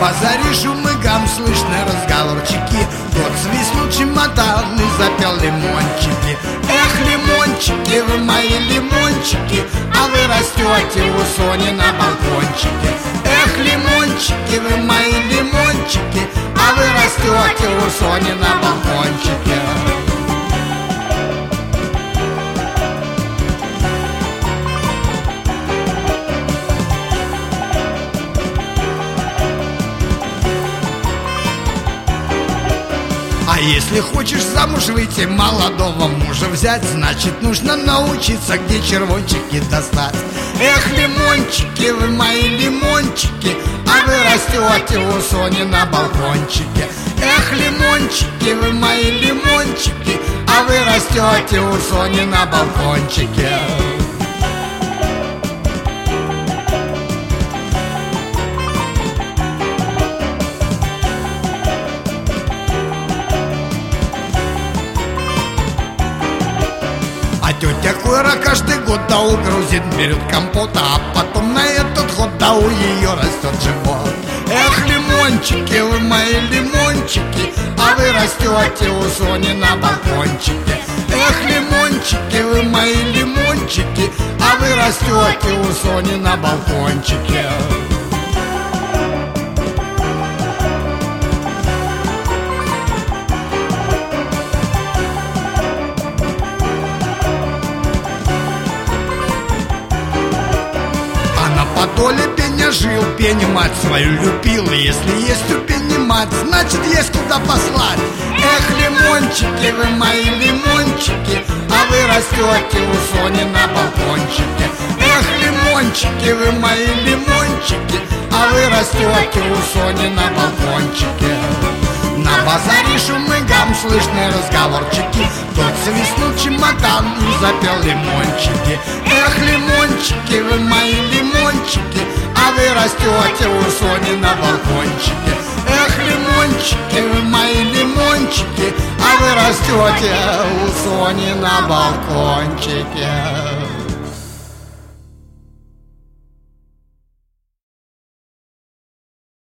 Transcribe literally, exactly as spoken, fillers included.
базаре шум и гам, слышны разговорчики. Тот свистнул чемодан и запел лимончики. Эх, лимончики, вы мои лимончики, а вы растете у Сони на балкончике. Эх, лимончики, вы мои лимончики, а вы растете у Сони на балкончике. А если хочешь замуж выйти, молодого мужа взять, значит нужно научиться, где червончики достать. Эх, лимончики, вы мои лимончики, а вы растете у Сони на балкончике. Эх, лимончики, вы мои лимончики, а вы растете у Сони на балкончике. Тетя Клара каждый год да угрузит, берет компота, а потом на этот год да у ее растет живот. Эх, лимончики, вы мои лимончики, а вы растете у Сони на балкончике. Эх, лимончики, вы мои лимончики, а вы растете у Сони на балкончике. Подоле Пеня жил, Пеню мать свою любил. И если есть у Пени мать, значит есть куда послать. Эх, лимончики, вы мои лимончики, а вы растете у Сони на балкончике. Эх, лимончики, вы мои лимончики, а вы растете у Сони на балкончике. На базаре шум и гам, слышны разговорчики. Тот свистнул чемодан и запел лимончики. Эх, лимончики, вы мои лимончики, а вы растете у Сони на балкончике. Эх, лимончики, вы мои лимончики, а вы растете у Сони на балкончике.